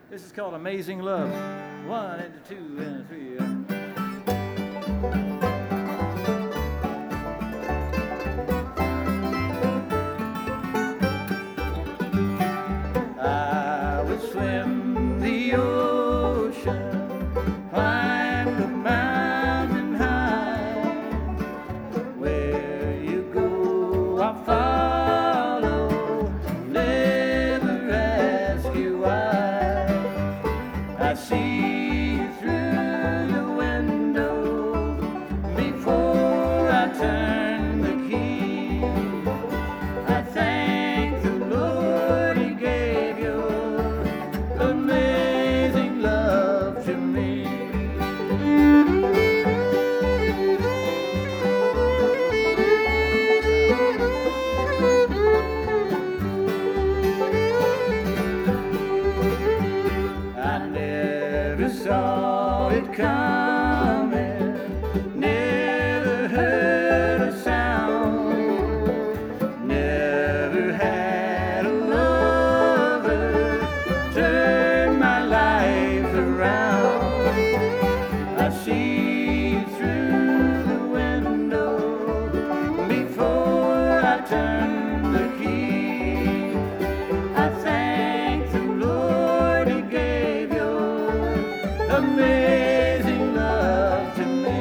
This is called Amazing Love. 1 and 2 and 3. I would swim the ocean, climb the mountain high. Where you go, I'll follow, never ask you why. I see you through the window before I turn the key. I thank the Lord He gave your amazing love to me. I never saw it coming, never heard a sound, never had a lover turn my life around. I see you through the window before I turn the key. I thank the Lord He gave your amazing love to me.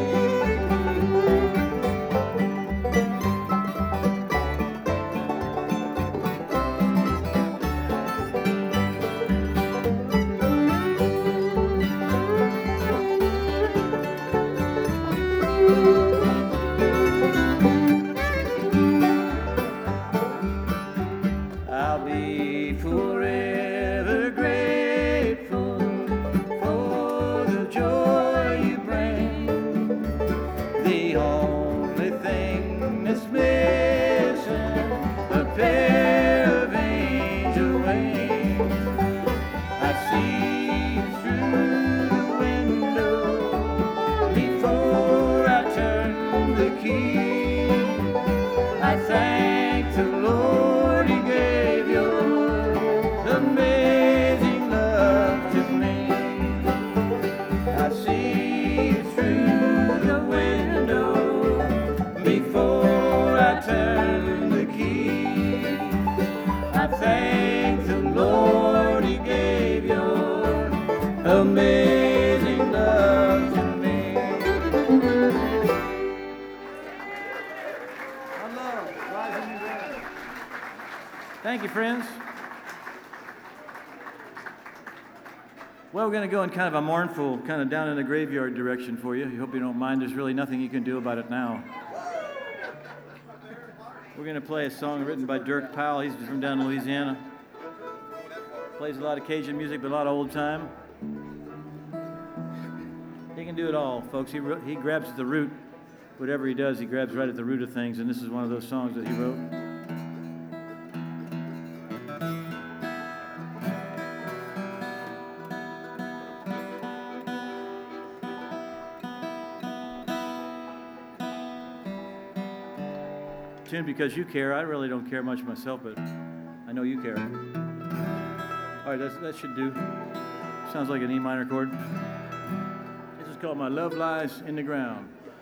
I'll be forever grateful for the joy you bring. The only thing that's missing, a pair of angel wings. I see you through the window before I turn the key. I thank the Lord He gave your amazing love to me. I see you through the window before I turn the key. I thank the Lord He gave your amazing love to me. I love Rising and Growing. Thank you, friends. Well, we're going to go in kind of a mournful, kind of down in the graveyard direction for you. I hope you don't mind. There's really nothing you can do about it now. We're going to play a song written by Dirk Powell. He's from down in Louisiana. Plays a lot of Cajun music, but a lot of old time. He can do it all, folks. He grabs at the root. Whatever he does, he grabs right at the root of things, and this is one of those songs that he wrote. Tuned because you care. I really don't care much myself, but I know you care. All right, that should do. Sounds like an E minor chord. This is called My Love Lies in the Ground.